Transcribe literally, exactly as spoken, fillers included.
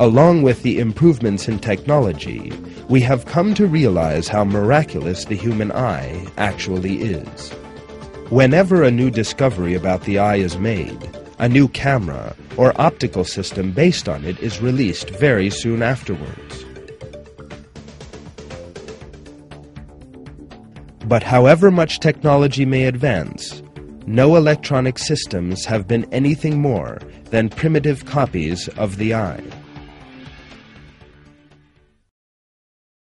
Along with the improvements in technology, we have come to realize how miraculous the human eye actually is. Whenever a new discovery about the eye is made, a new camera or optical system based on it is released very soon afterwards. But however much technology may advance, no electronic systems have been anything more than primitive copies of the eye.